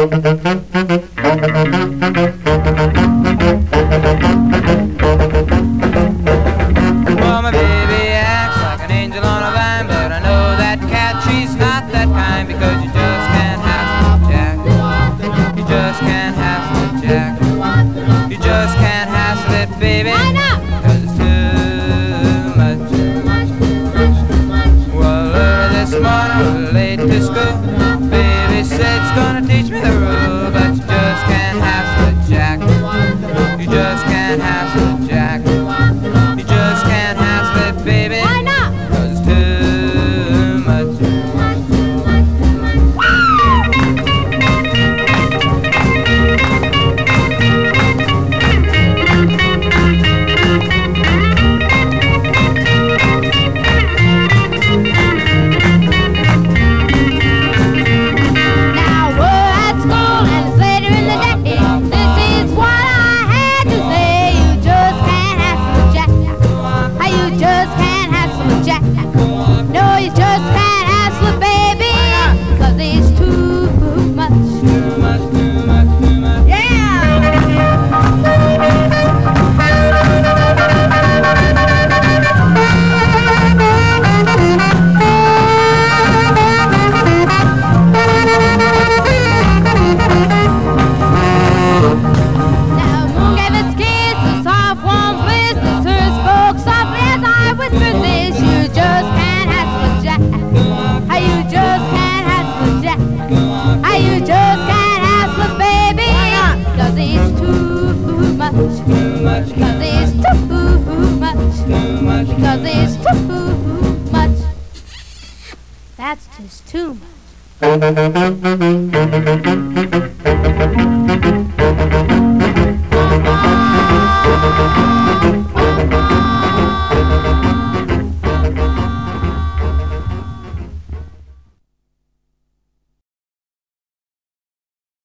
Well, my baby acts like an angel on a vine, but I know that cat, she's not that kind, because you just can't have Slip Jack. You just can't have Slip Jack. You just can't have Slip, baby. Why not? Cause it's too much. Well, early this morning, late to school, baby said it's gonna teach me the rule, but you just can't have Slip Jack. You just can't have Slip Jack. You just can't have Slip, baby. Why not? Cause it's too much. Now we're at school and it's later in the day. This is what I had to say. You just can't have Slip Jack. How you just can't have Slip Jack. No, you just can't have Slip, baby. Cause it's too much. Too much, too much, too much. Yeah! Now moon gave its kiss, the soft warm bliss, the sir spoke softly as I whispered this. You just can't have Slip Jack. How you just can't have Slip Jack. How you just can't have Slip, baby. Cause it's too much. Too much, Cause it's too much. too much. Because it's too much. That's just too much.